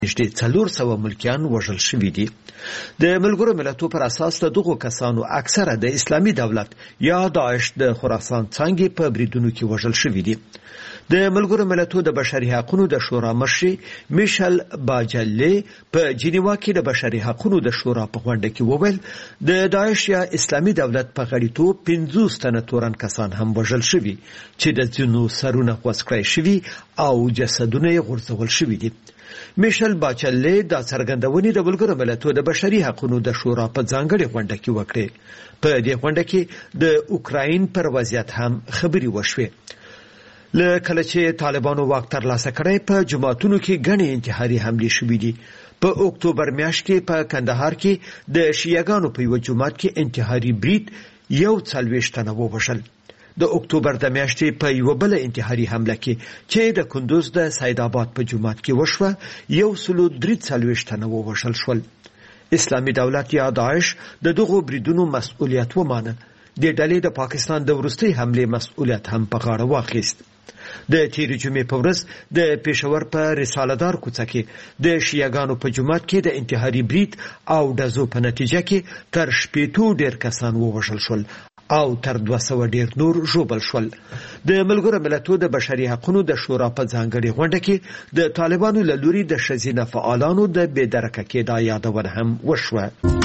نږدې 400 ملکیان وژل شوي دي. د ملګرو ملتونو پر اساس د دغو کسانو اکثره د اسلامي دولت یا داعش د خراسان څانګې په بریدونو کې وژل شوي دي. د ملګرو ملتونو د بشري حقوقو د شورا مشر میشل باچلې په جنیوا کې د بشري حقوقو د شورا په غونډه کې وویل د داعش یا اسلامي دولت په غړیتوب 50 تنه تورن کسان هم وژل شوي چې د ځینو سرونه غوڅ کړای شوي او جسدونه یې غورځول شوي دي. میشل باچلې د څرګندونې د ملګرو ملتونو د بشري حقوقو د شورا په ځانګړي غونډه کې وکړه. په دې غونډه کې د اوکراین پر وضعیت هم خبري وشوه. لکه چې طالبانو واک ترلاسه کړی په جماعتونو کې غني انتحاري حملې شوې دي. په اکتوبر میاشت کې په کندهار کې د شیعاګانو په یو جماعت کې انتحاري برید 41 تنه ووژل. د اکتوبر د میاشتې په یو بل انتحاري حمله کې چې د کندوز د سید آباد په جماعت کې وشوه 143 تنه ووژل شول. اسلامي دولت یا داعش د دغو بریدونو مسؤلیت ومانه. د ډلې د پاکستان د وروستي حملې مسؤلیت هم په غاړه واخیست. د تیر جمعې په ورځ د پېښور په رساله دار کوڅه کې د شیعاګانو په جماعت کې د انتحاري برید او ډزو په نتیجه کې تر 80 ډیر کسان ووژل شول او تر 200 ډیر نور ژوبل شول. د ملګرو ملتونو د بشري حقوقو د شورا په ځانګړي غونډه کې د طالبانو له لوري د ښځینه فعالانو د بېدرکه کېدا یادونه هم وشوه.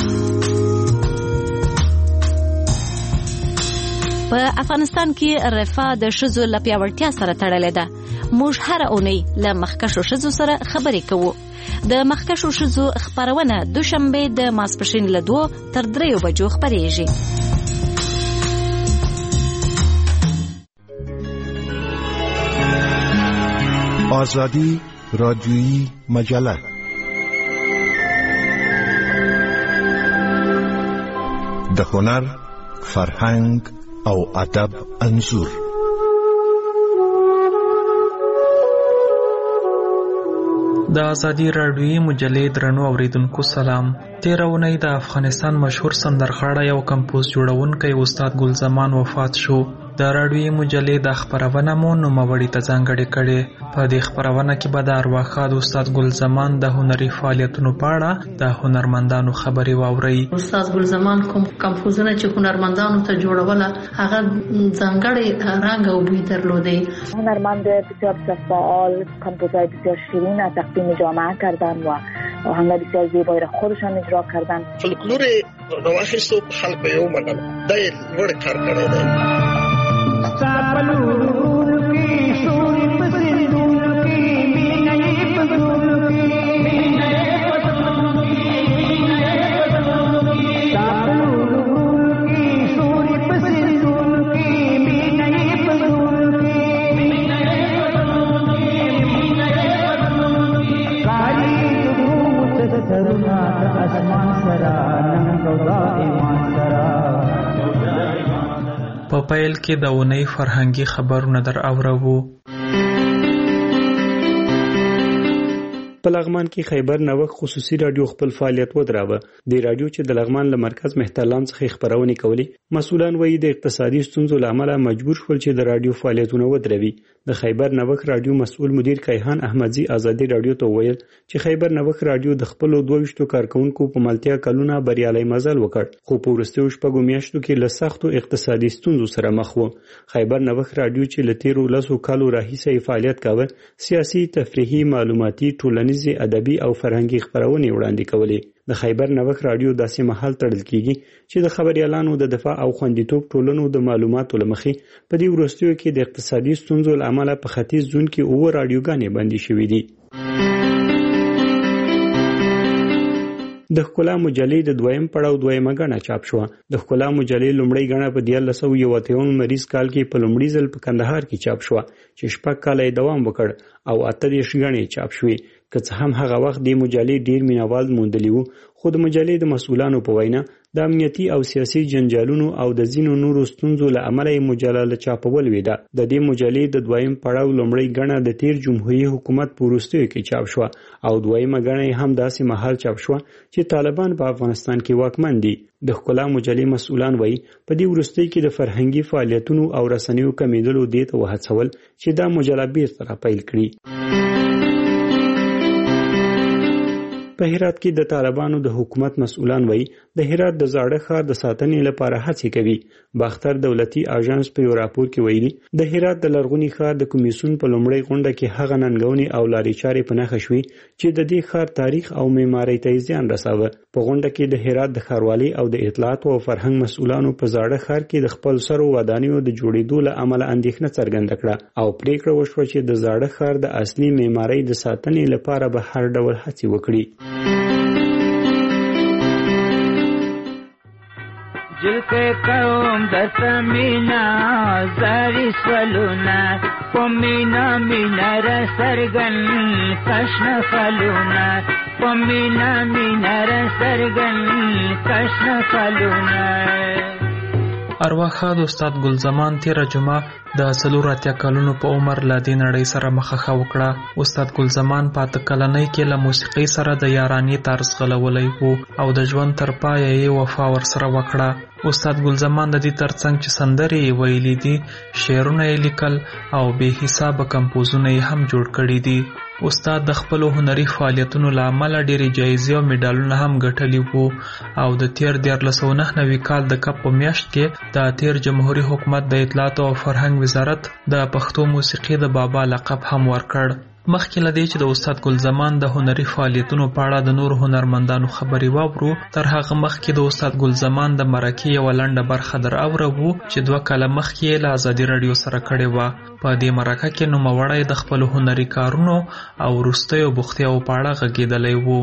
په افغانستان کې رفاه د ښځو له پیاوړتیا سره تړلې ده. موږ هره اونۍ له مخکښو ښځو سره خبرې کوو. د مخکښو ښځو خپرونه دوشنبه د ماسپښین له 2 تر 3 بجو خپرېږي. آزادی رادیویی مجله د هنر، فرهنګ او ادب انځور. د آزادی رادیویی مجلې درنو اوریدونکو سلام. تیر اونۍ د افغانستان مشهور سندرغاړی او کمپوز جوړونکی استاد ګل زمان وفات شو. د رادیویی مجلې د خپرونه مو نوموړي ته ځانګړې کړې. په دې خپرونه کې به د ارواښاد استاد ګل زمان د هنري فعالیتونو په اړه د هنرمندانو خبرې واورئ. استاد ګل زمان کوم کمپوزونه چې هنرمندانو ته جوړوله هغه ځانګړی رنګ او بوی درلوده. هنرمند بسیار فعال، کمپوزای بسیار شیرین از تقدیم جامعه کردن و آهنگ بسیار زیبایی را خودشان اجرا کردن. فولکلور نواخیستو خلق یو منل دای ور کار کړی دی. په پیل کې د اونۍ فرهنګي خبرونه در اورو. په لغمان کې خیبر نوښت خصوصي رادیو خپل فعالیت ودراوه. د رادیو چې د لغمان له مرکز مهترلام څخه خبرونه کولې، مسؤلان وایي د اقتصادي ستونزو له امله مجبور شول چې د رادیو فعالیتونه ودروي. د خیبر نوښت رادیو مسؤل مدیر کیهان احمدزي آزادي رادیو ته ویل چې خیبر نوښت رادیو د خپل 22 کارکونکو په ملتیا کلونه بریالي مزل وکړ، خو په ورستیو شپږو میاشتو کې له سختو اقتصادي ستونزو سره مخ و. خیبر نوښت رادیو چې له تیرو 10 کالو راهیسې فعالیت کاوه، سیاسي، تفریحي، معلوماتي، ټولنیزي، ادبي او فرهنګي خبرونه وړاندې کولې. د خیبر نوښت رادیو داسې مهال تړل کیږي چې د خبريالانو د دفاع او خوندیتوب ټولنو د معلوماتو لمخې په دې ورستیو کې د اقتصادي ستونزو له امله په ختیځ زون کې 9 رادیوګانې بندي شوې دي. د ښکلا مجلې د دویم پړاو دویمه غڼه چاپ شوه. د ښکلا مجلې لومړی غڼه په 1991 مریض کال کې په لومړي ځل په کندهار کې چاپ شوه چې 6 کاله دوام وکړ او 38 غڼې چاپ شوې. که څه هم هغه وخت د مجلې ډیر مینوال موندلی وو، خو د مجلې د مسؤلانو په وینا د امنیتي او سیاسي جنجالونو او د ځینو نورو ستونزو له امله یې مجله له چاپول ویده. د دې مجلې د دویم پړاو لومړی غڼه د تیر جمهوریت حکومت په وروستیو کې چاپ شوه او دویمه غڼه هم داسې مهال چاپ شوه چې طالبان په افغانستان کې واکمن دي. د ښکلا مجلې مسؤلان وایي په دې وروستۍ کې د فرهنګي فعالیتونو او رسنیو کمیدلو دې ته وهڅول چې دا مجله بیرته راپیل کړي. په هرات کې د طالبانو د حکومت مسؤلان وایي د هرات د زاړه ښار د ساتنې لپاره هڅې کوي. باختر دولتي اژانس په یو راپور کې ویلي د هرات د لرغوني ښار د کمیسیون په لومړۍ غونډه کې هغه ننګونې او لارې چارې په نښه شوې چې د دې ښار تاریخ او معمارۍ ته زیان رساوه. په غونډه کې د هرات د ښاروالۍ او د اطلاعات او فرهنګ مسؤلانو په زاړه ښار کې د خپل سرو ودانیو د جوړېدو له امله اندېښنه څرګنده کړه او پریکړه وشوه چې د زاړه ښار د اصلي معمارۍ د ساتنې لپاره به هر ډول هڅې وکړي. جلکه کوم د سمینا زاری سولونا پمینا مینا را سرگن کشن خلونا پمینا مینا را سرگن کشن خلونا. ارواښاد استاد ګل زمان تیره جمعه د 84 کلونو په عمر له دې نړۍ سره مخه وکړه. استاد ګل زمان په 8 کلنۍ کې له موسیقۍ سره د یارانې طرز غلولی وو او د ژوند تر پایه یې وفا ورسره وکړه. استاد ګل زمان د دې ترڅنګ چې سندرې یې ویلي دي، شعرونه یې لیکل او بې حسابه کمپوزونه یې هم جوړ کړي دي. استاد د خپلو هنري فعالیتونو له امله ډېرې جایزې او میډالونه هم ګټلي وو او د تیر 1999 کال د کب په میاشت کې د تیر جمهوریت حکومت د اطلاعات او فرهنګ وزارت د پښتو موسیقي د بابا لقب هم ورکړ. مخکې له دې چې د استاد ګل زمان د هنري فعالیتونو په اړه د نورو هنرمندانو خبرې واورو، تر هغه مخکې د استاد ګل زمان د مرکې یوه لنډه برخه در اورو چې 2 کاله مخکې یې له ازادي راډیو سره کړې وه. په دې مرکه کې نوموړی د خپلو هنري کارونو او وروستیو بوختیاوو په اړه غږېدلی وو.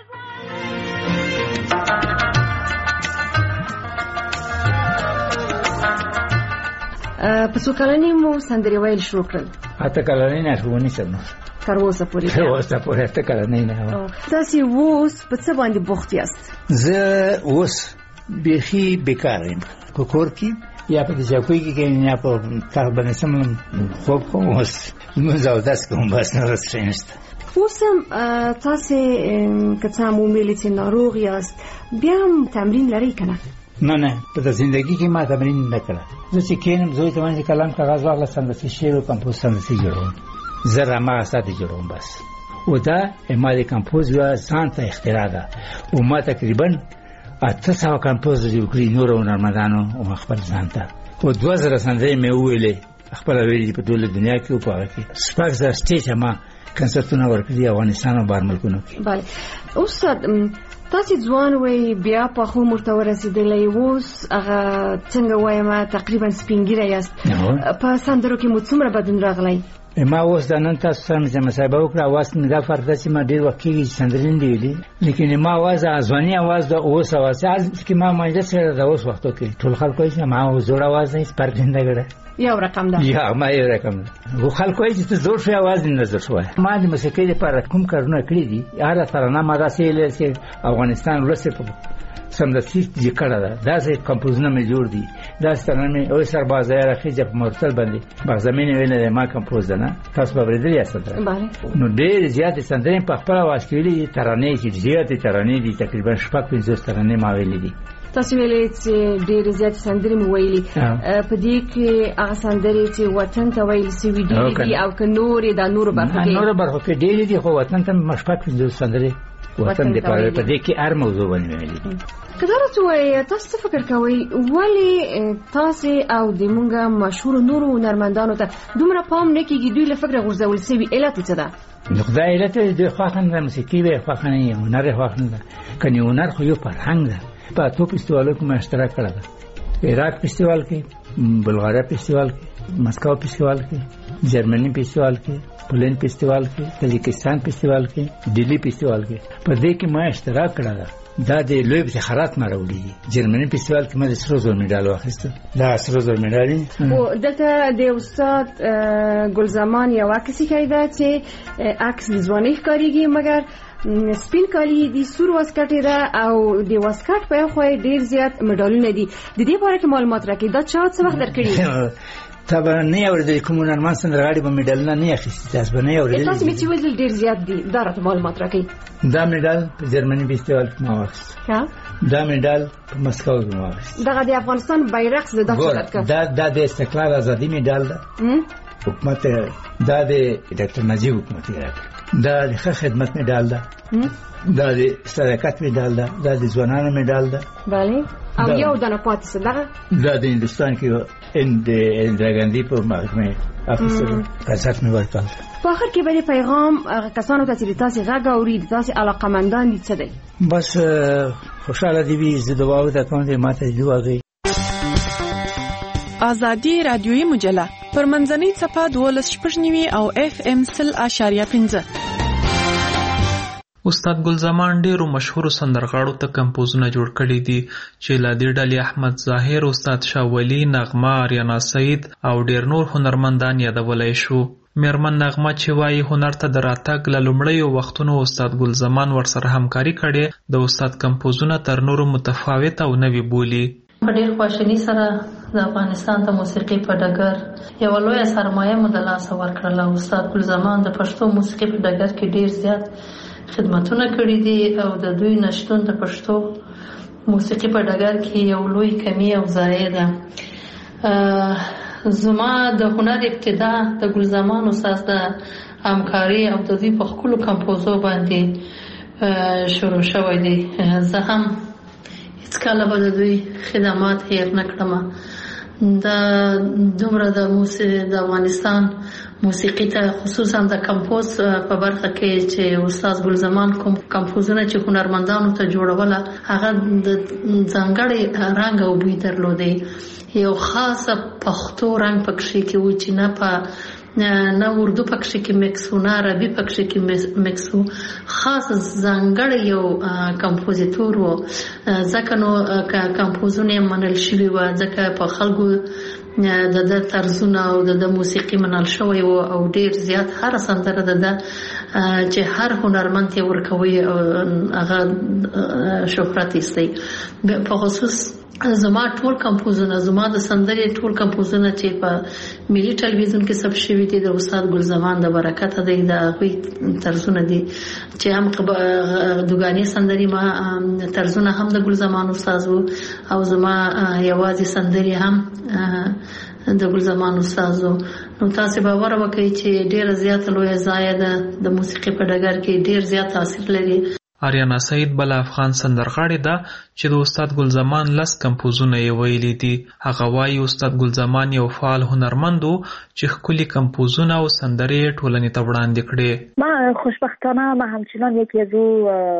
په څو کلنۍ مو سندرې ویل شروع کړل؟ 8 کلنۍ نه ښوونې سره تر اوسه پورې 8 کلنۍ نه. تاسې اوس په څه باندې بوخت یاست؟ زه اوس بیخي بیکاره یم، په کور کې یا په چوکۍ کې یا په تخت باندې سم خوب کوم، اوس لمونځ او اودس کوم، بس نور څه نشته. اوس هم تاسې که څه هم ومویلې چې ناروغ یاست، بیا هم تمرین لرئ که نه؟ نه په زندگی کې ما تمرین نه کړه. زه چې کینم زوی ته باندې کلام کاغذ واخله سندسي شعر او کمپوز سندسي جوړوم، زه رامغه ساده جوړوم بس. او دا ما د کمپوز یو ځان ته اختراع ده او ما تقریبا 800 کمپوز جوړ کړي نور هنرمندانو او خپل ځان ته. او 2000 سندرې مې ویلې خپل ویلې په ټوله دنیا کې او په هغه کې شپږ زره سټیج ما کنسرتونه ورکړي افغانستان او بهر ملکونو کې. بله استاد، تاسې ځوان وئ، بیا په خو مرته ورسېدلی، اوس هغه څنګه وایم تقریبا سپینګیره یاست. په سندرو کې مو څومره بدلون راغلی؟ ما اوس د نن تاسو سره چې مصاحبه وکړه اواز مې دا فرق ده چې ما ډېر وخت کېږي چې سندرې نه دي ویلي، لیکن ما اواز ځواني اواز د اوس اواز چې ما مجلس سره د اوس وختو کې ټول خلک وایي چې ما زوړ اواز نه هېڅ فرق نه ګړه یو رقم ده. یا ما یو رقم ده. خو خلک وایي چې ته زوړ شوی اواز نه زوړ شوی. ما د موسیقۍ لپاره کوم کارونه کړي دي، هره ترانه ما داسې ویلې چې افغانستان ولس سمدستي چې کړه ده، داسې کمپوزونه مې جوړ دي، داسې ترانه مې او سربازه یا خېجه په مرتل باندې بغزمینې ویلې ما کمپوز ده. نه تاسو به ورېدلې یاست؟ نو ډېر زیاتې سندرې په خپل اواز کې ویلې، ترانې چې زیاتې ترانې دي، تقریبا 5-5 ترانې ما ویلې دي. تاسو ویلې چې ډېر زیاتې سندرې مو ویلې، په دې کې هغه سندرې چې وطن ته ویل سوي دي او که نورې د نورو برخو کې؟ نورو برخو کې ډېرې دي، خو وطن ته 5-5 سندرې وطن دپاره په دې کې هر موضوع باندې ویلې دي. که دا راته ووایئ، تاسو څه فکر کوئ ولې تاسې او د مونږ مشهورو نورو هنرمندانو ته دومره پام نه کېږي؟ دوی له فکره غورځول سوي، علت یې څه ده؟ نو خدای علت یې دوی خوښه نه ده، موسیقي به یې خوښه نه وي، هنر یې خوښ نه ده. کنې هنر خو یو فرهنګ ده. په 8 فستیوالو کې ما اشتراک کړی ده، عراق فستیوال کې، بلغاریا فستیوال کې، مسکو فستیوال کې، جرمني فستیوال کې، پولینډ فستیوال کې، تاجکستان فستیوال کې، ډیلی فستیوال کې. په دې کې ما اشتراک کړی ده. دا د لوی افتخارات ما راوړي. جرمني فستیوال کې ما د سرو زر میډال واخیسته. دا سرو زر میډال او دلته د استاد ګل زمان یو عکس کړی ده چې عکس د ځوانۍ ښکارېږي، مګر سپین کالی دي، سور واسکټ ده او د واسکټ په خو ډیر زیات میډالونه دي. د دې باره کې معلومات راکړئ، دا چا څه وخت درکړي؟ طبعا نه اورېدل کوم نرمان سندرغاړي به میډالونه نه اخیستي، تاسو به نه اورېدل. تاسو مې چې ویل ډیر زیات دي، دا راته معلومات راکړئ. دا میډال په جرمني فستیوال کې ما واخیست. دا میډال په مسکو کې ما واخیست. دغه د افغانستان بیرغ څه ده؟ دا د استقلال ازادي میډال ده. حکومت دا د ډاکټر نجیب حکومت یې راکړ. دا د ښه خدمت میډال ده. دا د صداقت مډال ده، دا د ځوانانو مډال ده. بله. او یو دنه پاتې څه دغه دا د هندستان کې اندرا ګاندي په محکمه اخیستل قضاوت مې ورکړ. په اخر کې به پیغام کسانو ته چې تاسو غږ اوري، تاسو علاقمندان دي څه دی؟ بس خوشاله دي وي، زه دعا وکړم چې ماته دعا وکړي. آزادی رادیویی مجله پر منځنۍ صفحه 12.9 او FM 0.5. استاد ګلزمان ډیرو مشهور سندرغاړو ته کمپوزونه جوړ کړي دي چې له دې ډلې احمد ظاهر، استاد شاه ولی، نغمه، آریانا سعید او ډیر نور هنرمندان یادولای شو. میرمن نغمه چې وایي هنر ته د راتګ له لومړیو وختونو استاد ګلزمان ورسره همکاري کړې، د استاد کمپوزونه تر نورو متفاوت او نوي بولي. په ډېر خواشیني سره د افغانستان د موسیقي په ډګر یو لوی سرمایه مو د لاسه ورکړله. استاد ګلزمان د پښتو موسیقي په ډګر کې ډېر زیات خدمتونه کړي دي او د دوی نشتون د پښتو موسیقي په ډګر کې یو لوی کمی او ضایع ده. زما د هنر ابتدا د ګلزمان استاد د همکاري او د دوی په خپلو کمپوزو باندې شروع شوی دی. زه هم هیڅکله به د دوی خدمات هیر نه کړم. دا دومره د افغانستان موسیقي ته خصوصا د کمپوز په برخه کې چې استاد ګلزمان کوم کمپوزونه چې هنرمندانو ته جوړوله هغه د ځانګړي رنګ او بوی درلودي. یو خاصه پښتو رنګ پکښې کې و چې نه اردو پکښې کې مکس و، نه عربي پکښې کې مکس و، خاص ځانګړی یو کمپوزیتور و. ځکه نو کمپوزونه یې منل شوي وه، ځکه په خلکو د طرزونه او د موسیقي منل شوی و او ډیر زیات هر سندره د چې هر هنرمند یې ورکوي او هغه شهرت ایستی. په خصوص زما ټول کمپوزونه، زما د سندرې ټول کمپوزونه چې په ملي ټلویزیون کې ثبت شوي دي د استاد ګلزمان د برکته دی. د هغوی طرزونه دي چې هم دوګانې سندرې ما طرزونه هم د ګلزمان استاد و او زما یوازې سندرې هم د ګلزمان استاد و. نو تاسو باور وکړئ چې ډیره زیاته لویه ځایه ده د موسیقي په ډګر کې، ډیر زیات تاثیر لري. آریانا سعید بل افغان سندرغاړې ده چې د استاد ګلزمان 10 کمپوزونه یې ویلي دي. هغه وایي استاد ګلزمان یو فعال هنرمند و چې ښکلي کمپوزونه او سندرې ټولنې ته وړاندې کړې. من خوشبختانه همچنان یکی از او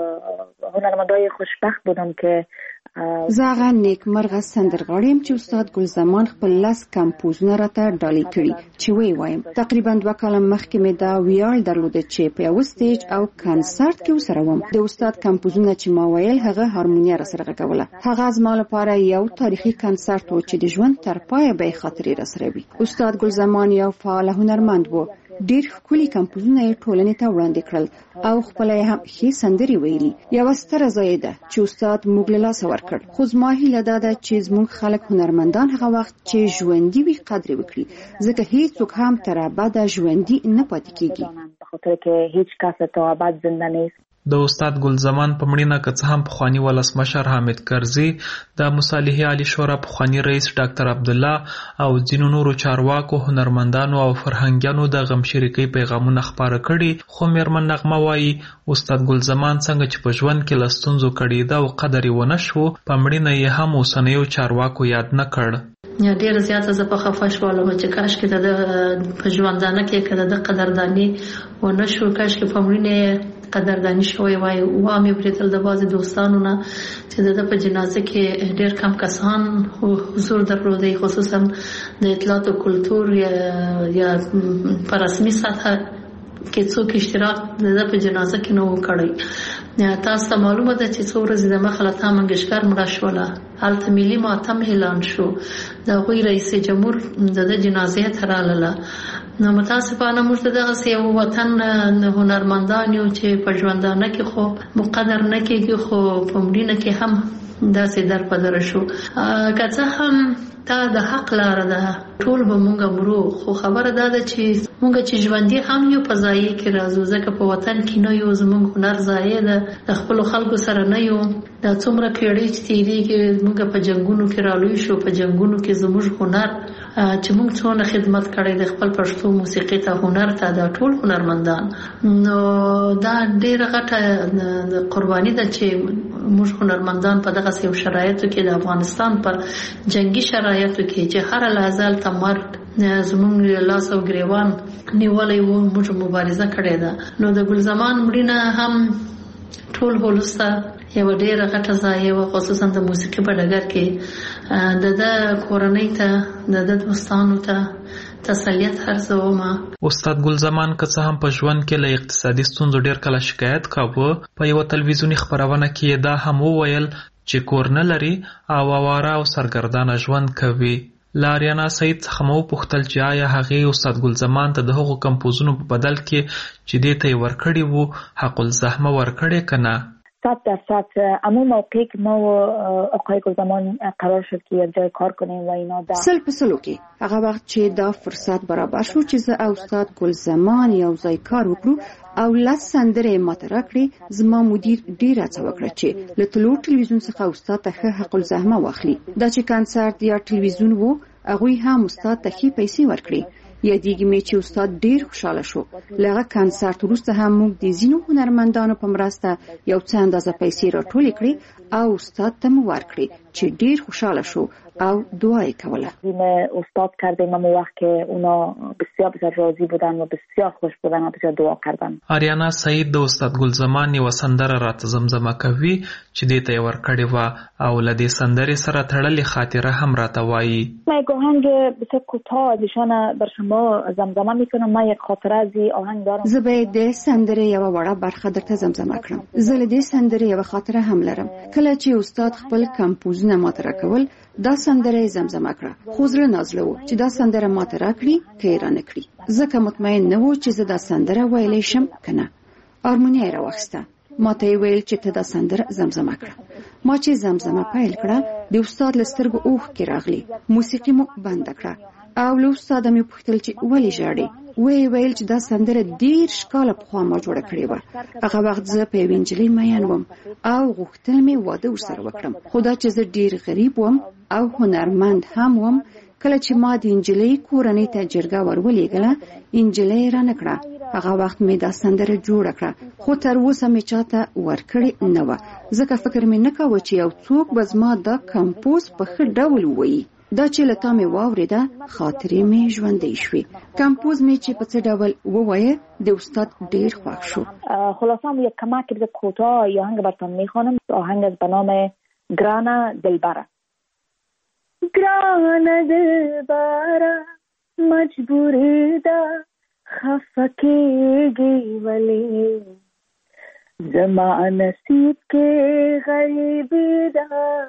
هنرمندای خوشبخت بودم که زه هغه نیکمرغه سندرغاړی یم چې استاد ګلزمان خپل 10 کمپوزونه راته ډالۍ کړي. چې وایم تقریبا 2 کاله مخکې مې دا ویاړ درلوده چې په یو سټیج او کنسرت کې وسره وم. د استاد کمپوزونه چې ما ویل هغه هارمونیا را سره غږوله. هغه زما لپاره یو تاریخي کنسرت و چې د ژوند تر پایه به خاطرې را سره وي. استاد ګلزمان یو فعال هنرمند و. ډیر ښکلي کمپوزونه یې ټولنې ته وړاندې کړل او خپل یې هم ښې سندرې ویلي. یوه ستره ځای ده چې استاد موږ له لاسه ورکړ. خو زما هیله دا ده چې زموږ خلک هنرمندان هغه وخت چې ژوندي وي قدر وکړي، ځکه هیڅوک هم تر ابده ژوندي نه پاتې کیږي. بخاطر که هیچ کس تا ابد زنده نیست. د استاد ګلزمان په مړینه که څه هم پخواني ولسمشر حامد کرزي، د مصالحې عالی شورا پخواني رئیس ډاکټر عبدالله او ځینو نورو چارواکو، هنرمندانو او فرهنګیانو د غم شریکۍ پیغامونه خپاره کړي، خو میرمن نغمه وایي استاد ګلزمان څنګه چې په ژوند کې له ستونزو کړېده او قدر یې ونه شو، په مړینه یې هم اوسنیو چارواکو یاد نه کړ. ډیر زیاته زه په خفه شولم چې کاش کې د په ژوندانه کې کده د قدردانی ونه شو، کاش کې په مړینه قدردانی شوی وای. وامې بریتل د بازي دوستانو نه چې د په جنازه کې ډیر کم کسان حضور درلودي، خصوصا د اطلاعات او کلتور یا په رسمي سطح کې څوک اشتراک د په جنازه کې نه وکړي. تاسو معلومه ده چې څو ورځې د مخه لتا منګشکر مړه شوله، هلته ملي ماتم اعلان شو، د هغوی رئیس جمهور د جنازې ته راغله. نو متاسفانه موږ دغه یو وطن هنرمندان یو چې په ژوندانه کې خو مقدر نه کېږي، خو په مړینه کې هم داسې در په در شو. که څه هم دا د حق لاره ده، ټول به مونږ مرو، خو خبره دا ده چې مونږ چې ژوندي هم یو په ځای کې راځو، ځکه په وطن کې نه یو، زمونږ هنر ځای ده، د خپل خلکو سره نه یو. دا څومره پیړۍ چې تیریږي مونږ په جنگونو کې رالوي شو، په جنگونو کې زموږ هنر چې مونږ څونه خدمت کړی د خپل پښتو موسیقي ته، هنر ته، دا ټول هنرمندان. نو دا ډیره غټه قرباني ده چې موږ هنرمندان په دغه یو شرایطو کې د افغانستان په جنگي شرایطو کې چې هر لحظه تمر زمونږ لاس او ګریوان نیولې وو، موږ مبارزه کړې ده. نو د ګلزمان مړینه هم ټول هولسته یو ډیره غټه ځای و، خصوصا د موسیقي په ډګر کې د کورنۍ ته، د دوستانو ته تسلیت هرڅوم. استاد ګلزمان که څه هم په ژوند کې له اقتصادي ستونزو ډیر کله شکایت کاوه، په یو تلویزیونی خبرونه کې دا هم وویل چې کور نه لري او اواره او سرګردانه ژوند کوي. لاریانا سعید څخه مو پوښتل چې آیا هغې استاد ګلزمان ته د هغو کمپوزونو په بدل کې چې دې ته یې ورکړي وو حق الزحمه ورکړی که نه؟ 100% اما موقعی که ما و آقای گلزمان قرار شد که یک جای کار کنیم و اینا دا سل په سلو کې هغه وخت چې دا فرصت برابر شو چې زه او استاد گلزمان یو ځای کار وکړو او لس سندرې ماته راکړې، زما مدیر ډېر هڅه وکړه چې له طلوع تلویزیون څخه استاد ته ښه حق الزحمه واخلي. دا چې کنسرت یا تلویزیون وو، هغوی هم استاد ته ښې پیسې ورکړې. یادېږي مې چې استاد ډېر خوشحاله شو. له هغه کنسرت وروسته هم موږ د ځینو هنرمندانو په مرسته یو څه اندازه پیسې راټولې کړې او استاد ته مو ورکړې چې ډېر خوشحاله شو او دعا یې کوله. استاد کردیم اما وقت که اونا بسیار بسیار راضی بودن و بسیار خوش بودن و بسیار دعا کردن. آریانا سعید د استاد ګلزمان یو سندره راته زمزمه کوي چې دې ته یې ورکړې وه او له دې سندرې سره تړلې خاطره هم راته وایي. من یک آهنگ بسیار کوتاه از ایشان بر شما زمزمه میکنم. من یک خاطره از این آهنگ دارم. زه به د سندرې یوه وړه برخه درته زمزمه کړم. زه له دې سندرې یوه خاطره هم لرم. کله چې استاد خپل کمپوزونه ماته راکول، دا سندره زمزمه کړه، خو زړه نازله و چې دا سندره ماته راکړي که یې رانه کړي، ځکه مطمئن نه و چې زه دا سندره ویلی شم که نه. هارمونیه یې راواخیسته، ماته یې ویل چې ته دا سندره زمزمه کړه. ما چې زمزمه پیل کړه، د استاد له سترګو اوښکې راغلي، موسیقي مو بنده کړه او له استاده مې پوښتل چې ولې ژاړې؟ ویې ویل چې دا سندره 10 کاله پخوا ما جوړه کړې وه. هغه وخت زه په یوې نجلۍ مین وم او غوښتل مې واده ورسره وکړم، خو دا چې زه ډېر غریب وم او هنرمند هم وم. کله چې ما د نجلۍ کورنۍ ته جرګه ورولېږله، نجلۍ رانه کړه. هغه وخت مې دا سندره جوړه کړه، خو تر اوسه مې چاته ورکړې نه وه، ځکه فکر مې نه کاوه چې یو څوک به زما دا کمپوز په ښه ډول ووایي. دا چې له تا مې واورېده، خاطرې مې ژوندۍ شوې. کمپوز مې چې په څه ډول ووایه، د استاد ډېر خوښ شو. خلاصه یک کمک کوتاه آهنگ براتون میخوانم. آهنگ از به نام گرانه دلبره. گرانه دلبره مجبوری ده خفکیگی ولی زما نصیب کے غریبی دا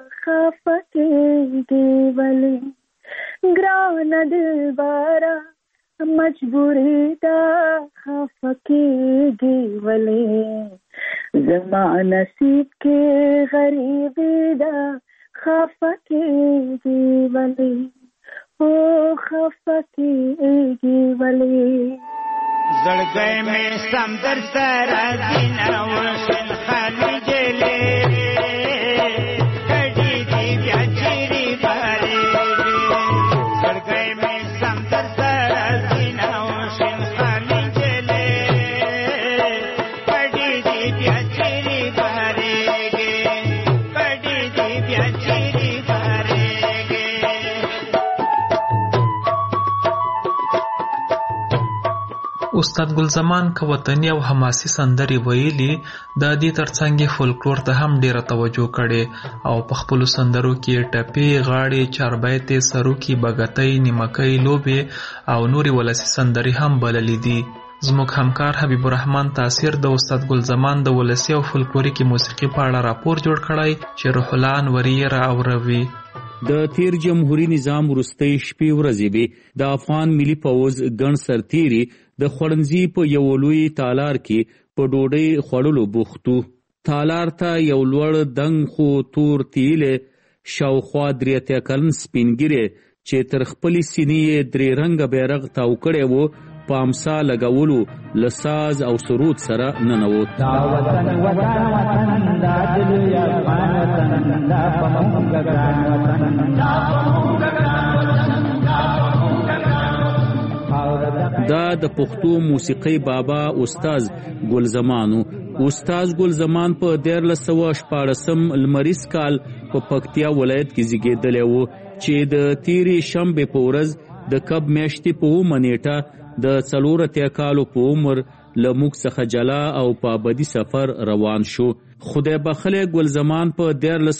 خفکیگی ولی گران دلبارا مجبوری دا خفکیگی ولی زما نصیب کے غریبی دا خفکیگی ولی او خفکیگی ولی زړګی مې سم در سره دینه وشل خالي جلې کډې دې بیا چیرې بارې زړګی مې سم در سره دینه وشل خالي جلې کډې دې بیا چیرې بارې کډې دې بیا چیرې بارې استاد ګلزمان که وطني او حماسي سندرې ویلي، د دې ترڅنګ یې فولکلور ته هم ډیره توجه کړې او په خپلو سندرو کې ټپې، غاړې، چاربیتې، سروکي، بګتۍ، نیمکۍ، لوبې او نورې ولسي سندرې هم بللې دي. زموږ همکار حبیب الرحمن تاثیر د استاد ګلزمان د ولسي او فولکلوریکي موسیقي په اړه راپور جوړ کړی چې روح الله انوري یې راوروي. د تیر جمهوریت نظام وروستۍ شپې ورځې به د افغان ملي پوځ ګڼ سرتیري د خوړنځي په یو لوی تالار کې په ډوډۍ خوړلو بوختو. تالار ته یو لوړ دنګ خو تور تیلې شاوخوا 3 کلن سپینګیری چې تر خپلې سینې یې 3 رنګه بیرغ تاو کړی و په امسا لګولو له ساز او سرود سره ننوت. دا وطن وطن وطن دا دل یا افغان وطن دا په موږ ګران وطن دا په موږ ګران وطن دا په موږ ګران. دا د پښتو موسیقۍ بابا استاد ګل زمانو. استاد ګل زمان په 1414 لمریز کال په پکتیا ولایت کې زیږیدلی و چې د تیرې شنبې په ورځ د کب میاشتې په 9 نیټه د 4 کالو په عمر له موږ څخه جلا او په ابدي سفر روان شو. خدای بخښلی ګل زمان په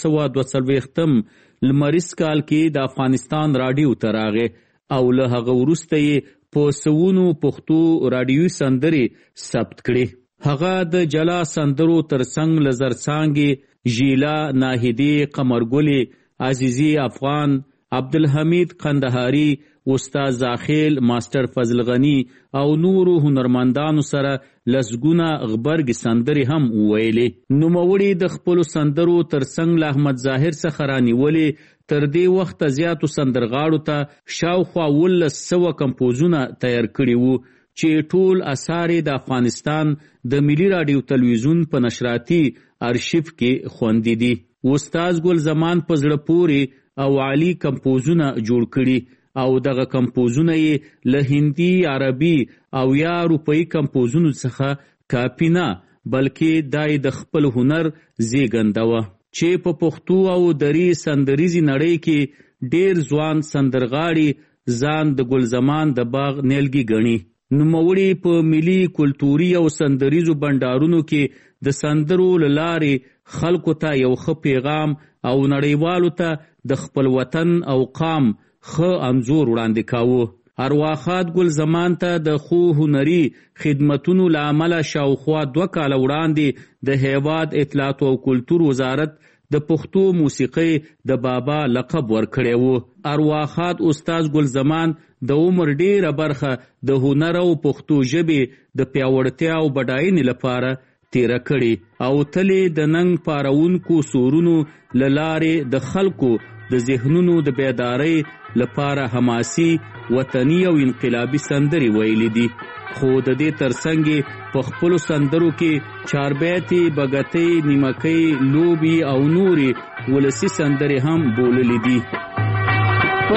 1442 لمریز کال کې د افغانستان راډیو ته راغی او له هغه وروسته یې په سوونو پښتو راډیوي سندرې ثبت کړې. هغه د جلا سندرو ترڅنګ له زرڅانګې، ژیلا، ناهیدي، قمرګلې، عزیزي افغان، عبدالحمید قندهاري، استاد زاخیل، ماستر فضل غنی او نورو هنرمندانو سره لسګونه غبرګې سندرې هم وویلې. نوموړي د خپلو سندرو ترڅنګ له احمد ظاهر څخه رانیولې تر دې وخته زیاتو سندرغاړو ته شاوخوا 1900 کمپوزونه تیار کړي وو چې ټول اثار د افغانستان د ملي راډیو تلویزیون په نشراتي ارشیف کې خوندي دي. استاد ګل زمان په زړه پورې او عالی کمپوزونه جوړ کړي او دغه کمپوزونه یې له هندي، عربي او یا اروپایي کمپوزونو څخه کاپی نه بلکې دای د خپل هنر زیږنده وه چې په پښتو او دري سندریزي نړۍ کې ډیر ځوان سندرغاړي ځان د ګل زمان د باغ نیلګي ګڼي. نوموړي په ملي کلتوري او سندریزو بنډارونو کې د سندرو له لارې خلکو ته یو ښه پیغام او نړیوالو ته د خپل وطن او قام ښه انځور وړاندې کاوه. ارواښاد ګل زمان ته د خو هنري خدمتونو له امله شاوخوا 2 کاله وړاندې د هیواد اطلاعات او کلتور وزارت د پښتو موسیقۍ د بابا لقب ورکړی و. ارواښاد استاد ګل زمان د عمر ډیره برخه د هنر او پښتو ژبې د پیاوړتیا او بډاینې لپاره تیره کړي او تلې د ننګ پارونکو سورونو له لارې د خلکو د ذهنونو د بیدارۍ لپاره حماسي، وطني او انقلابي سندرې ویلي دي. خو د دې ترڅنګ په خپلو سندرو کې چاربیتي، بګتۍ، نیمکۍ، لوبي او نوري ولسي سندرې هم بوللي دي. په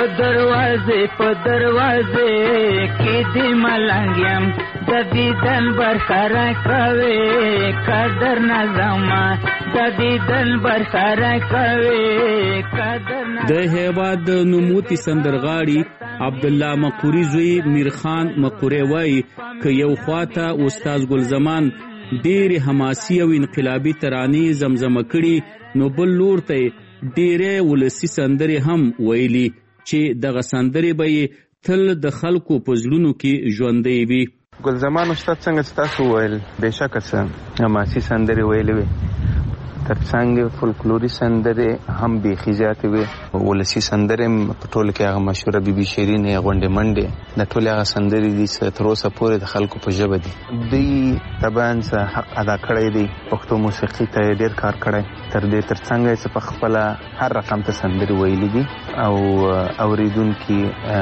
دروازه کې دې ملنګ یم د دیدن برخاره کوي قدر نظما د دیدن برخاره کوي قدر. د هیواد د نوموتی سندرغاړي عبدالله مقوري زوی میرخان مقوري وایي که یو خواته استاد ګل زمان ډېرې حماسي او انقلابي ترانې زمزمه کړي نو بل لور ته ډېرې ولسي سندرې هم ویلي چې دغه سندرې به یې تل د خلکو په زړونو کې ژوندۍ وي. ګل زمان استاد څنګه ستاسو ویل بېشکه څه حماسي سندرې ویلې وې ترڅنګ فولکلوري سندرې هم بیخي زیاتې وې. ولسي سندرې په ټولو کې هغه مشهوره بي بي شیرینې، غونډې منډې، د ټولې هغه سندرې دي چې تر اوسه پورې د خلکو په ژبه دي. دوی طبعا څه حق ادا کړی دی، پښتو موسیقي ته یې ډېر کار کړی، تر دې ترڅنګ یې چې په خپله هر رقم ته سندرې ویلي دي او اورېدونکي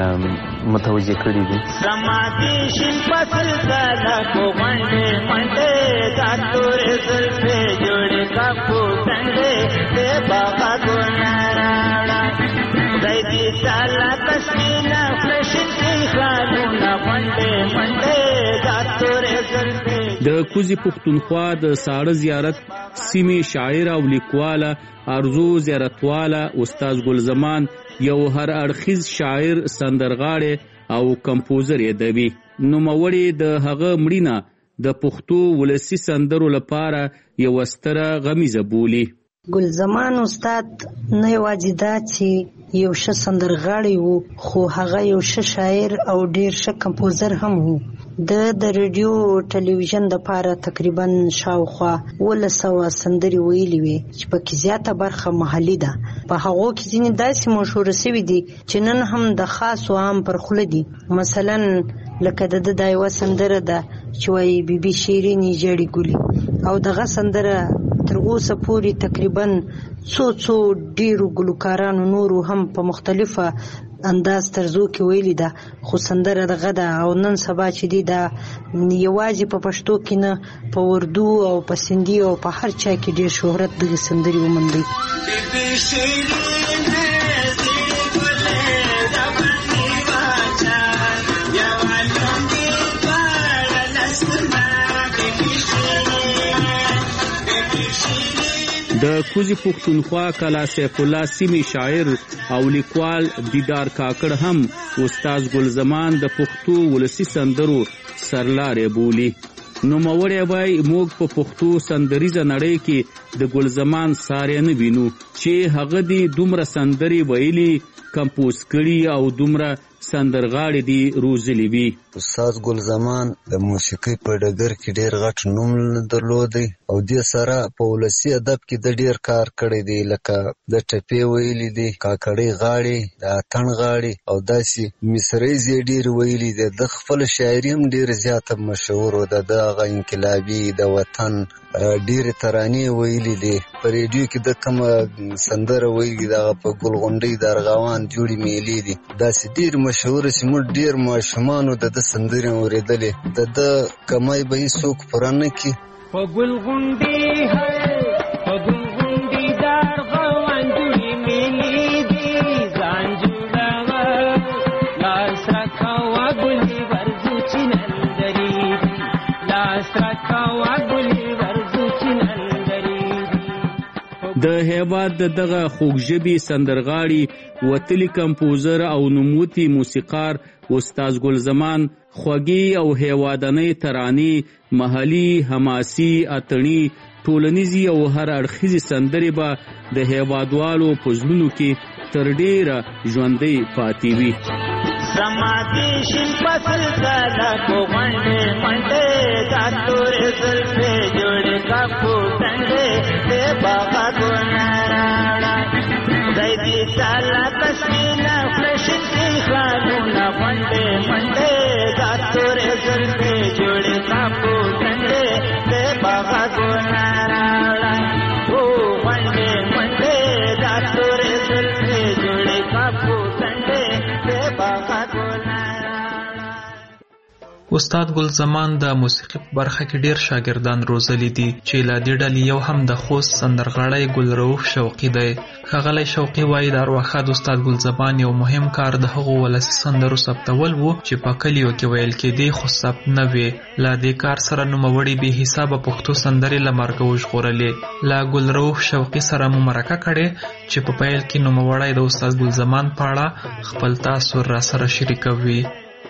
متوجه کړي دي. سماعتي شین فصل زاده کو غونډې منډې دا تورې زلفې جوړې کاپو څنګه دې بابا ګوناراړه خدای دې تعالی تسمینا فلشین کې خانونه غونډې منډې دا تورې زلفې. د کوزي پښتونخوا د ساړه زیارت سیمې شاعر او لیکواله ارزو زیارتواله استاد ګل زمان یو هر اړخیز شاعر، سندرغاړی او کمپوزر یې دی. نوموړي د هغه مړینه د پښتو ولسي سندرو لپاره یو ستره غمیزه بولي. ګل زمان استاد نه یوازې دا چې یو ښه سندرغاړی وو خو هغه یو ښه شاعر او ډیر ښه کمپوزر هم وو. د رادیو ټلویزیون لپاره تقریبا شاوخوا 1900 سندرې ویلې وې چې پکې زیاته برخه محلي ده. په هغو کې ځینې داسې مشهوره سوي دي چې نن هم د خاص او عام پر خوله دي. مثلا لکه د دا یوه سندره ده چې وایي بي بي شیرینې ژړې ګلې او دغه سندره تر اوسه پورې تقریبا څو ډیرو ګلوکارانو نورو هم په مختلفه انداز طرزو کې ویلي ده، خو سندره دغه ده او نن سبا چې دی دا یوازې په پښتو کې نه، په اردو او په سندي او په هر چا کې ډیر شهرت دغه سندرې وموندي. د کوزي پښتونخوا کلا سیف الله سیمې شاعر او لیکوال دیدار کاکړ هم استاد ګلزمان د پښتو ولسی سندرو سرلارې بولی. نوموړی وایي موږ په پښتو سندریزه نړۍ کې د ګلزمان ساری نه وینو چې هغه دی دومره سندرې ویلي، کمپوز کړي او دومره سندرغاړي دی روزلي وي. استاد ګلزمان د موسیقۍ په ډګر کې ډیر غټ نوم درلودی او دې سره په ولسی ادب کې د ډیر کار کړی دی، لکه د ټپې ویلي دي، کاکړۍ غاړي، د اتڼ غاړي او داسې مصریزې ډیر ویلي دي. د خپل شاعري هم ډیر زیاته مشهور و، د هغه انقلابي د وطن ډیر ترانې ویلي دي. په ریډیو کې د کوم سندره ویلي دغه په ګلغونډۍ د ارغوان جوړې میلې دي، داسې ډیر مشهور چې موږ ډیر ماشومانو د سندرې اورېدلې. د کمای به هیڅوک پوره نه کړي. په ګلغونډۍ په ګلغونډۍ د ارغوان جوړې میلې دي، ځان جوړوه لاس راکوه ګلې ورځو چې نندرې دي، لاس راکوه ګلې ورځو چې نندرې دي. د هیواد دغه خوږژبي سندرغاړي وتلی کمپوزر او نوموتی موسیقار استاد ګلزمان خوږی او هیوادنۍ ترانې، محلي، حماسي، اتڼي، ټولنیزي او هر اړخیزي سندرې به د هیوادوالو په زړونو کې تر ډیره ژوندۍ پاتې وي. سماتی شین پسل کالا کو غنډې منډې دا تورې زلفې جوړې کاکو ټنډې دې بابا ګناراړه دای سالا تسمینا فرشتي خانونه غنډې منډې دا تورې زلفې جوړې کاکو ټنډې دې بابا ګناراړه او غنډې منډې دا تورې زلفې جوړې کاکو ټنډې دې بابا. استاد ګلزمان د موسیقي په برخه کې ډیر شاګردان روزلي دي چې لا دې ډلې یو هم د خوست سندرغاړی ګلرؤف شوقي دی. ښاغلی شوقي وایي د ارواښاد استاد ګلزمان یو مهم کار د هغو ولسي سندرو ثبتول و چې په کلیو کې ویل کېدې خو ثبت نه وې. له دې کار سره نوموړي بې حسابه پښتو سندرې له مرګه وژغورلې. له ګلرؤف شوقي سره مو مرکه کړې چې په پیل کې نوموړی د استاد ګلزمان په اړه خپل تاثر را سره شریکوي.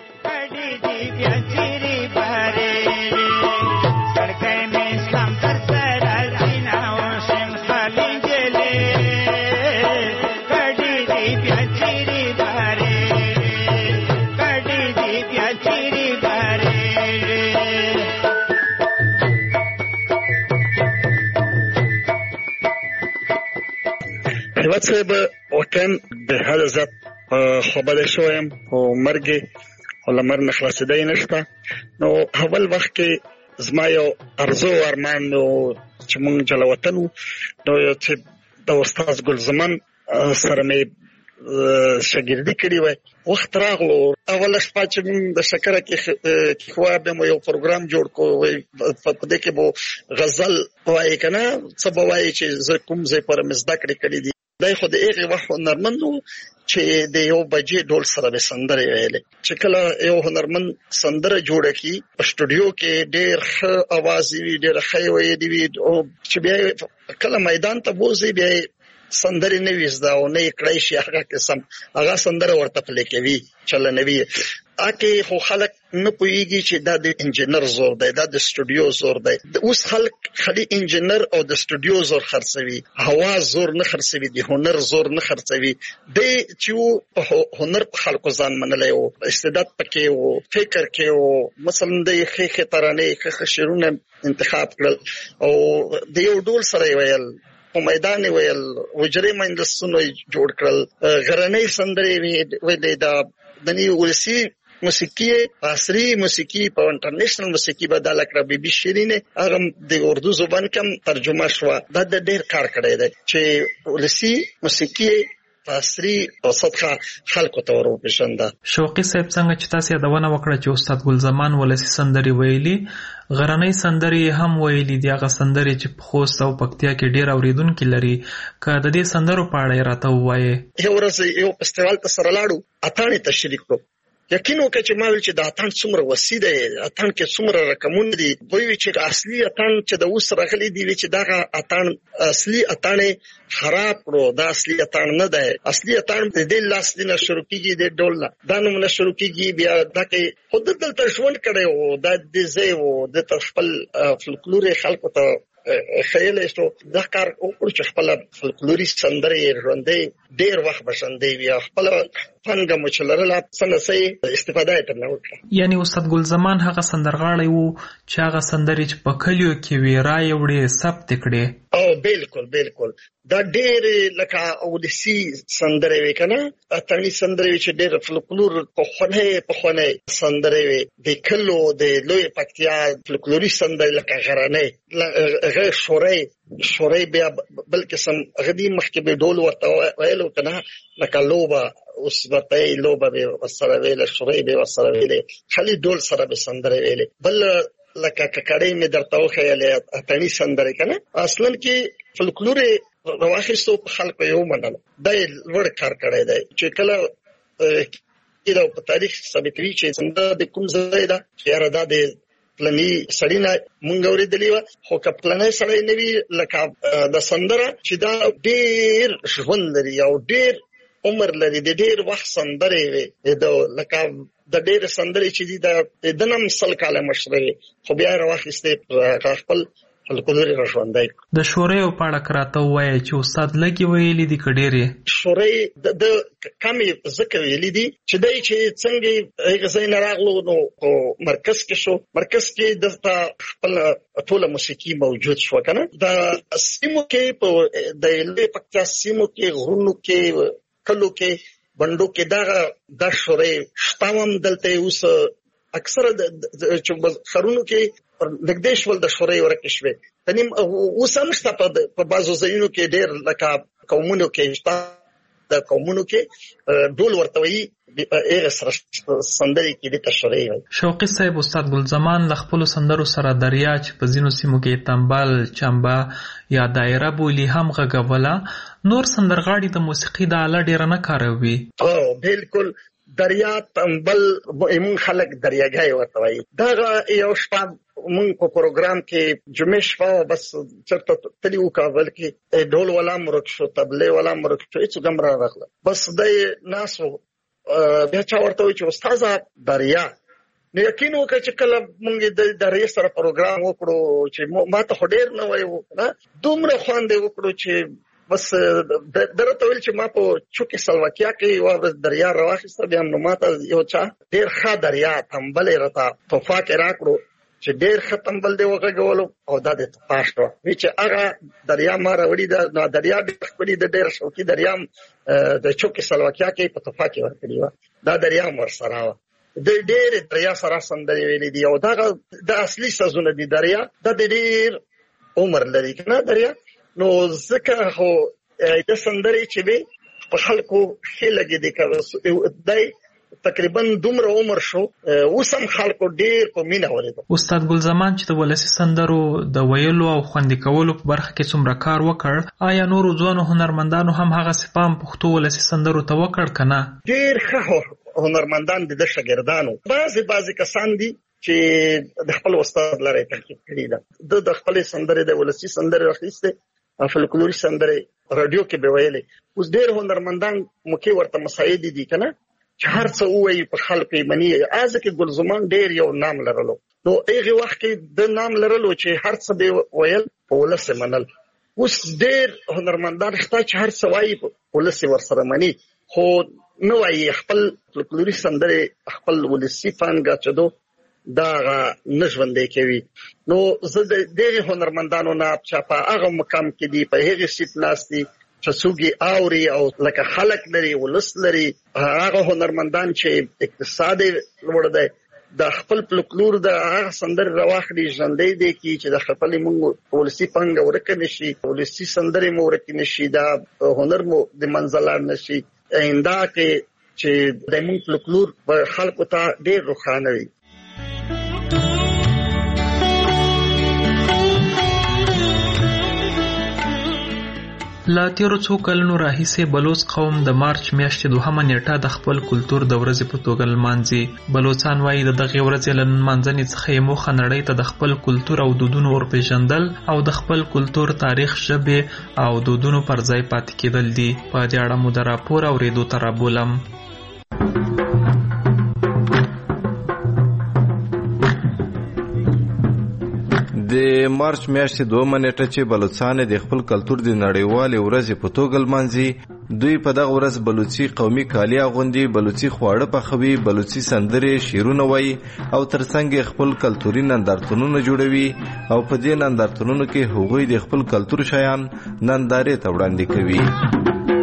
هیواد صاحب وطن د هر ذات خبره شویم او مرګ او لمر نه خلاصېدای نشته. نو اول وخت کې زما یو ارزو ارمان نو چې مونږ جلا وطن نو چې د استاد ګلزمان سره مې شاګردي کړې وای. وخت راغلو اوله شپه چې مونږ د شکره کې خو به مو یو پروګرام جوړ کو په دې کې بو غزل وای کنه څه بوای چې زه کوم ځای پر مزدا کړې دي. دای خو د هغه وخت هنرمندو چې د یو بجې ډول سره به سندره ویلې چې کله یو هنرمند سندره جوړه کی په سټوډیو کې ډېر ښه आवाज وی ډېر ښه وی دی او چې بیا کله میدان ته بوزي بیا سندره نه وېزدا او نه کړای شي هغه قسم هغه سندره ورته پلي کوي چلنوي اکه خو خلک نه پويږي چې دا د انجنیر زور دی دا د سټوډیو زور دی. اوس خلک خالي انجنیر او د سټوډیو زور خرڅوي، هوا زور نه خرڅوي، د هنر زور نه خرڅوي. د چې هنر په خلکو ځان منلای او استعداد پکې او فکر کې او مثلا د خېخه ترانه خېخه شعرونه انتخاب کړل او د یو ډول سره ویل په میدان ویل وجري مندسونه جوړ کړل. غرنۍ سندرې ویلې دا د نیو ولسی موسیقي عصري موسیقي په انټرنیشنل موسیقي بدل کړه. بي بي شیرین هغه د اردو زبان کم ترجمه شو. دا د ډېر کار کړی دی چې ولسی موسیقي عصري او صدقه خلکو ته ورپېژنده. شوقي صاحب څنګه چې تاسو یادونه وکړه چې استاد ګل زمان ولسی سندري ویلي، غرنۍ سندري هم ویلي دي، هغه سندري چې په خوست او پکتیا کې ډېر اوریدونکو لري. که د دې سندرو په اړه راته ووایې. یو ورځ یو فستیوال ته سره لاړو، اتانې ته شریک کړو. یقین وکړه چې ما ویل چې د اتان څومره وسیع دی، اتان کې څومره رقمونه دي. وایي چې اصلي اتان چې د اوس راغلي دي چې دا اتان اصلي اتان خراب کړو، دا اصلي اتان نه دی. اصلي اتان د دې لاس دینه شروع کیږي، د ډول نه دا نومونه شروع کیږي. بیا دا کې خود دلته ژوند کړي او دا د زی او د خپل فولکلور خلکو ته خیال ایستو. دا کار وکړو چې خپل فولکلوري سندري ژوندۍ ډېر وخت بشندې وي، خپل فنګ مچلرله سنسي استفاده یې نه وکړه. یعنی استاد ګل زمان هغه سندرغاړی وو چې هغه سندري چې په کلیو کې وی رايوړې ثبت کړي. او بالکل دا ډېر لکه اودسی سندري وی کنه، اتانی سندري چې ډېر فولکلور په خونه سندري وی د کلو د لوی پکتیا فولکلوري سندري لکه غرانه غیر شوري بیا بلکې سم غدي مخکې به ډول ورته ویلو کنه لکه لوبه اوس ورته لوبه به وسره ویل، شوري به وسره ویل، خالي ډول سره به سندري ویل. بل لکه ککړې مې درته وخیلې اتانی سندري کنه. اصلا کې فولکلور رواخیستو په خلکو یو منل دا ور کار کړی دی چې کله کله په تاریخ ثابت وی چې څنګه د کوم ځای دا چې را د پلنی سړینا مونږ ورېدلی و. خو کپلنی سړی نه وی لکه د سندره چې دا ډېر ژوند لري او ډېر عمر لري، د ډېر وخت سندري وي، د لکه د ډېر سندري چې دی د نم سل کاله مشري خو بیا راوخسته خپل فولکلور راژوندای. د شوري په اړه کراته وایي چې استاد لګي ویلي دي کډيري شوري د کمی ذکر ویلي دي چې دای چې څنګه هغه ځای نه راغلو نو مرکز کې شو. مرکز کې د خپل ټوله موسیقي موجود شو کنه. د سیمو کې په د لوی پکتیا سیمو کې غرونو کې کلو کې بندو کې دا شوري شتاوم دلته اوس اکثره د خرونو کې نګدې شول د شوري ورکه شوه. تنیم اوس هم شته په بازو ځایونو کې ډېر لکه قومونو کې شته، د قومونو کې ډول ورته وي هغه سره سندري کې د شوري. شوقي صاحب استاد ګل زمان ل خپل سندرو سره دریا چې په زینو سیمو کې تنبل، چمبا یا دایره بولی هم غږوله. نور سندرغاړي د موسیقي د آله ډېر نه کاروي. او بالکل دریا تنبل ایمون خلک دریاګای ورته وایي. دا یو شپه مونږ په پروګرام کې جمعه شپه بس چرته تلی وکول کې ډول ولا مرک شو، تبلې ولا مرک شو، هیڅ ګمرا راغله. بس د ناسو بیا چا ورته وي چې استاد دریا نو یقین وکړه چې کله مونږ د دریا سره پروګرام وکړو چې ما ته ډېر نه وایو نه دومره خواندې وکړو چې بس درته ویل چې ما په چوکي سلواکیا کې یو دریا راوخسته. بیا نو ماته یو چا ډېر ښه دریا تنبلې راته تحفه کې راکړو چې ډېر ختم بل دی وغږولو او دا د پاشو وی چې هغه دریا ما راوړي دا دریا د خپل د ډېر شوقي دریا د چوکي سلواکیا کې په تحفه کې ورکړی و. دا دریا مر سره و د ډېر دریا سره سندري ویلي دي او دا د اصلي سازونه دي. دریا د ډېر عمر لري کنه دریا. نو ځکه خو د سندري چې به په خلکو خلګي دي کړه دای تقریبا دومره عمر شو وسم خلکو ډېر په مینا ورېدو. استاد ګل زمان چې د ولسی سندرو د ویلو او خوندې کولو په برخه کې څومره کار وکړ، آیا نور ځوانو هنرمندانو هم هغه سپام پښتو ولسی سندرو ته وکړ کنه؟ ډېر ښه هنرمندان د شاګردانو بعضي کسان دي چې د خپل استاد لري تحقیق کړی ده. د خپل سندرې د ولسی سندرې راخسته فولکلوري سندرې رادیو کې به ویلې. اوس ډېر هنرمندان مکه ورته مساعد دي کنه چې هر څه وایي په خلکو یې مني. ازکه ګل زمان ډېر یو نام لرلو. نو هغه وخت کې د نام لرلو چې هر څه به ویل په ولس منل. اوس ډېر هنرمندان شته چې هر څه وایي په ولس ورسره مني خو نو وایي خپل فولکلوري سندرې خپل ولسی فنګ چدو دا نشوندې کوي. نو زه د دې هنرمندانو نه چې په هغه مقام کې دي په هغه سیټ ناشتي چې څوک اوري او لکه خلک لري ولس لري هغه هنرمندان چې اقتصاد لوړ دی د خپل فولکلور د هغه سندرې راواخلي ژوندۍ دي چې د خپل موږ ولسي پنګ ورکه نشي ولسي سندرې مو ورکه نشي دا هنر مو د منځلار نشي آینده کې چې د موږ فولکلور په خلکو ته ډېر روښانه وي. لا تیرو څو کلونو راهیسې بلوچ قوم د مارچ میاشتې 2 نیټه د خپل کلتور د ورځې په توګه لمانځي. بلوچان وایي د دغې ورځې له لمانځنې څخه یې موخه نړۍ ته د خپل کلتور او دودونو ورپېژندل او د خپل کلتور تاریخ ژبې او دودونو پر ځای پاتې کېدل دي. په دې اړه مو د راپور اورېدو ته رابولم. د مارچ میاشتې 2 نیټه چې بلوچستان د خپل کلتور د نړیوالې ورځې په توګه لمانځي، دوی په دغه ورځ بلوچي قومي کالي اغوندي، بلوچي خواړه پخوي، بلوچي سندرې شعرونه وایي او ترڅنګ خپل کلتوري نندارتونونه جوړوي او په دې نندارتونونو کې هغوی د خپل کلتور شیان نندارې ته وړاندې کوي.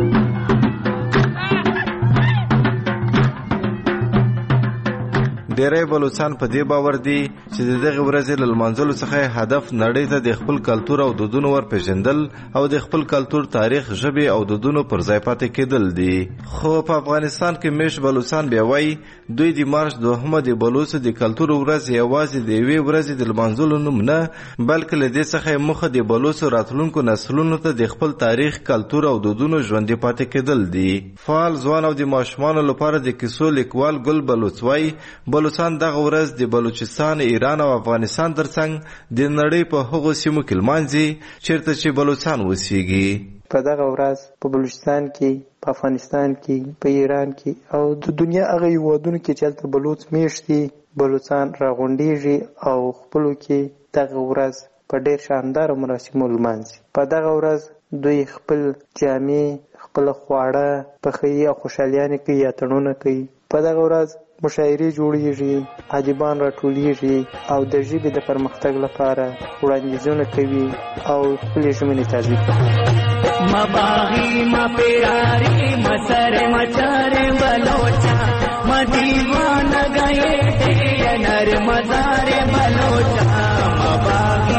ډېری بلوچان په دې باور دي چې د دغه ورځې له لمانځلو څخه هدف نړۍ ته د خپل کلتور او دودونو ورپېژندل او د خپل کلتور تاریخ ژبې او دودونو پر ځای پاتې کېدل دي. خو په افغانستان کې مېشت بلوچان بیا وایي دوی د مارچ 2 د بلوڅو د کلتور ورځ یوازې د یوې ورځې د لمانځلو نوم نه، بلکې له دې څخه یې موخه د بلوڅو راتلونکو نسلونو ته د خپل تاریخ، کلتور او دودونو ژوندي پاتې کېدل دي. فعال ځوان او د ماشومانو لپاره د کیسو لیکوال ګل بلوڅ وایي بلوچستان دغه ورځ د بلوچستان، ایران او افغانستان ترڅنګ د نړۍ په هغو سیمو کې لمانځي چیرته چې بلوچستان اوسیږي. په دغه ورځ په بلوچستان کې، په افغانستان کې، په ایران کې او د دنیا هغه هیوادونو کې چې هلته بلوچ میشت دي بلوچان راغونډېږي او خپلو کې دغه ورځ په ډېر شانداره مراسمو لمانځي. په دغه ورځ دوی خپل جامې، خپل خواړه پخوي او خوشحالیانې کوي، اتڼونه کوي. په دغه ورځ مشاعرې جوړیږي، ادیبان راټولیږي او د ژبې د پرمختګ لپاره وړاندیزونه کوي او خپلې ژمنې تازه کوي. مباغي ما پیاري مسر مچاره بلوچا مدیوان گئے نر مزار بلوچا مباغي.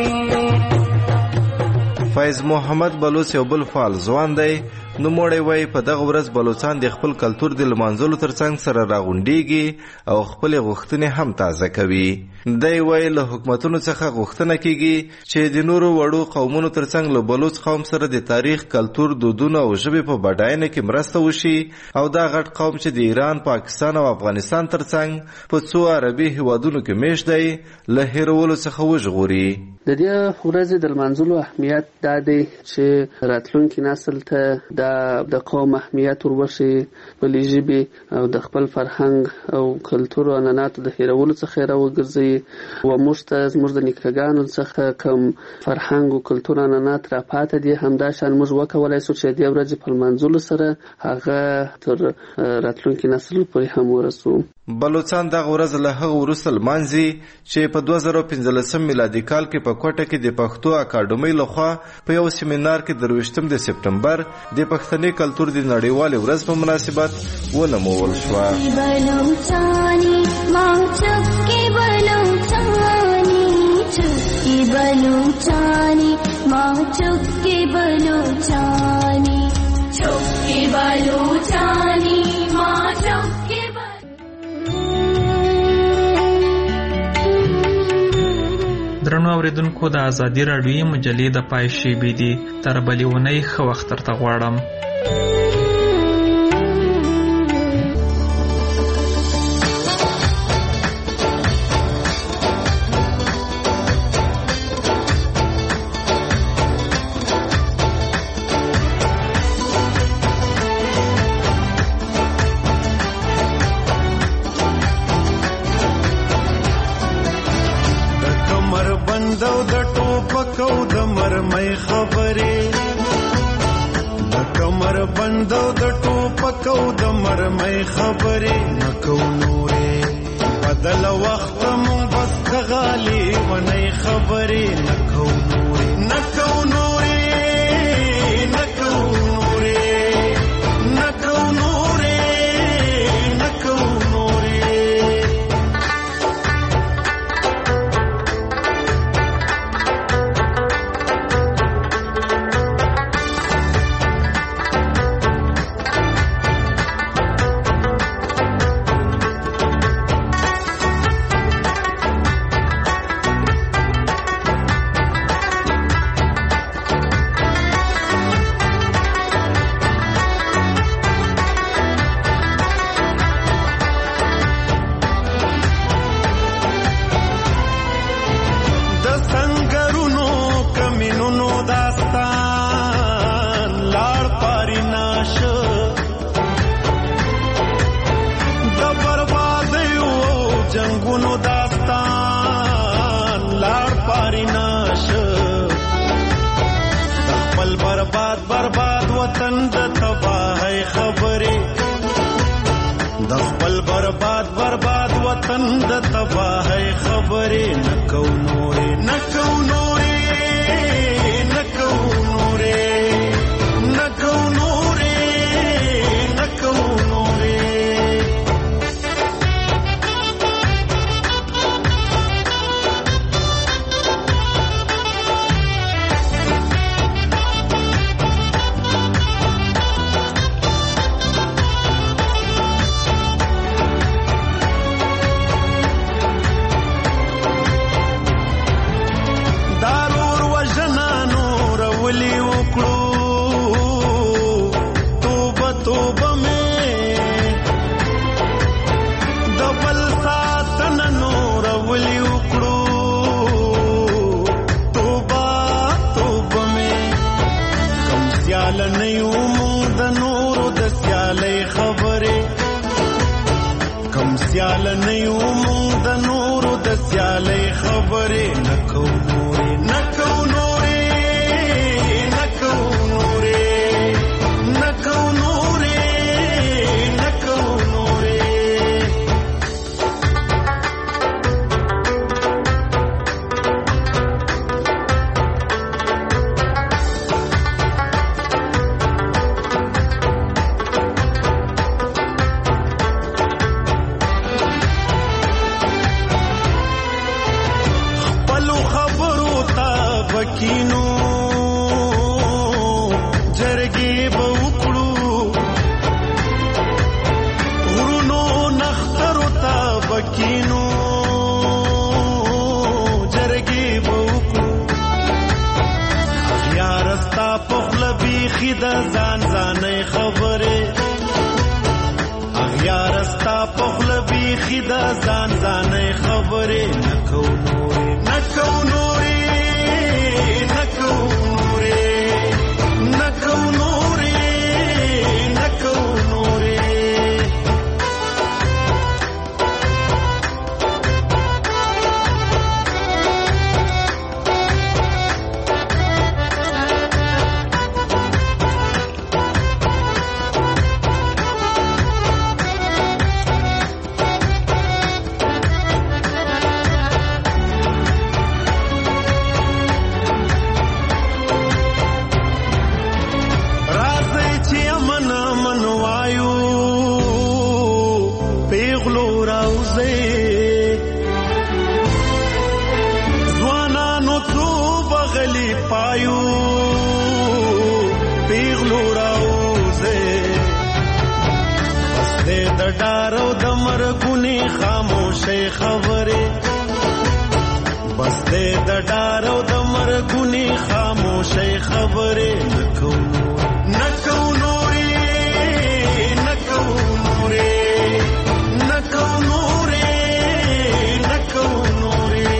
فیض محمد بلوچ یو بل فعال ځوان دی. نوموړی وایي په دغه ورځ بلوچان د خپل کلتور د لمانځلو ترڅنګ سره راغونډېږي او خپلې غوښتنې هم تازه کوي. دی وایي له حکومتونو څخه غوښتنه کیږي چې د نورو وړو قومونو ترڅنګ له بلوچ قوم سره د تاریخ، کلتور، دودونو او ژبې په بډاینه کې مرسته وشي او دا غټ قوم چې د ایران، پاکستان او افغانستان ترڅنګ په څو عربي هیوادونو کې میشت دی له هیرولو څخه وژغوري. د دې ورځې د لمانځلو اهمیت دا دی چې راتلونکي نسل ته د قوم اهمیت وربښي، خپلې ژبې او د خپل فرهنګ او کلتور او عنعناتو د هیرولو څخه راوګرځي و موږ ته زموږ د نیکهګانو څخه کوم فرهنګ او کلتور عنعنات راپاته دي همداشان موږ وکولی سو چې دې ورځې په لمانځلو سره هغه تر راتلونکي نسل پورې هم ورسو. بلوچستان دغه ورځ له هغه وروسته لمانځي چې په 2015 میلادي کال کې په کوټه کې د پښتو اکاډمۍ لخوا په یو سیمینار کې 23 د سپټمبر د پښتني کلتور د نړیوالې ورځ په مناسبت ونمول شوه. درنو اوریدونکو، د ازادي راډیویي مجلې د پای شیبې دي. تر بلې اونۍ ښه وخت درته غواړم. نکو نوري برباد برباد وطن د تباہی خبرې د خپل برباد برباد وطن د تباہی خبرې نکو نورې نکو نورې نکو نورې نکو نورې نکو نورې سیال نیو مونږ د نورو د سیالۍ خبرې نکو نورې نکو نورې نکو نورې نکو نورې نکو نورې کینو جرګې به وکړو غرونو نخترو ته به کینو جرګې به وکړو اغیار ستا په خوله بیخي د ځان ځانۍ خبرې اغیار ستا په خوله بیخي د ځان ځانۍ خبرې نکو نورې نکو نورې نکو نورې نکو نورې نکو نورې ډارو د مرګونی خاموشي خبرې بس دې د ډارو د مرګونی خاموشي خبرې نکو نکو نورې نکو نورې نکو نورې نکو نورې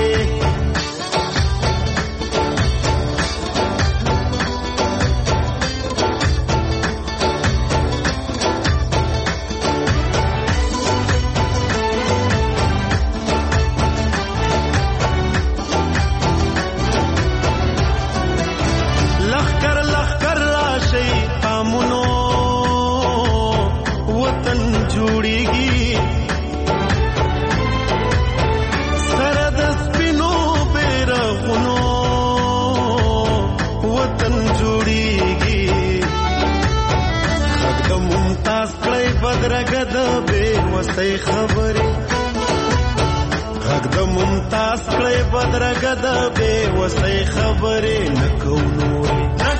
بدرګه د بے وسۍ خبرې غږ د ممتاز کړی بدرګه د بے وسۍ خبرې نکو نورې